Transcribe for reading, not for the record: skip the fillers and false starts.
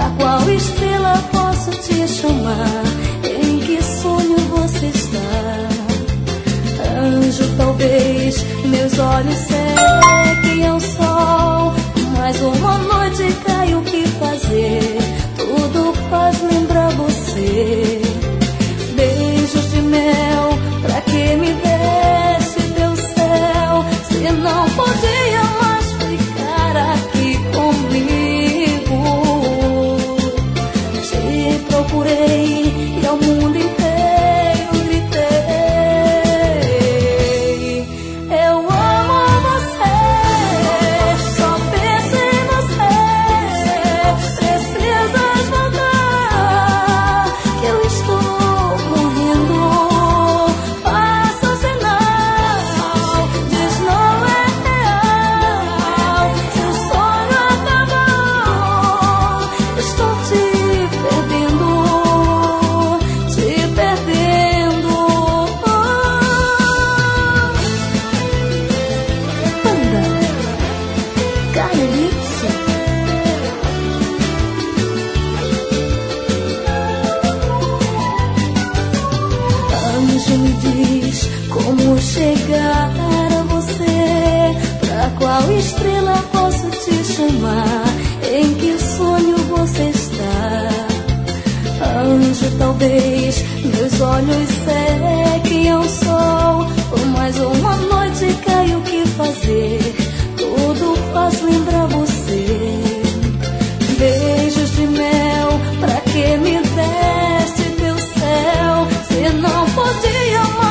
qual estrela posso te chamar? Em que sonho você está? Anjo, talvez meus olhos sequem ao sol, mas uma noite cai, o que fazer? Tudo faz lembrar você. Beijos de mel, pra que me deste teu céu, se não podia mais ficar aqui comigo? Te procurei e ao mundo inteiro gritei: eu amo você, só penso em você. Precisas voltar, que eu estou morrendo. Faça o sinal, diz não é real. Se o sonho acabou, estou te perdendo, te perdendo. Banda Calypso. Anjo, me diz como chegar a você. Pra qual estrela posso te chamar? Em que sonho você está? Anjo, talvez meus olhos sequem ao sol, por mais uma noite cai, o que fazer? Tudo faz lembrar você. Beijos de mel, pra que me deste teu céu, se não podia mais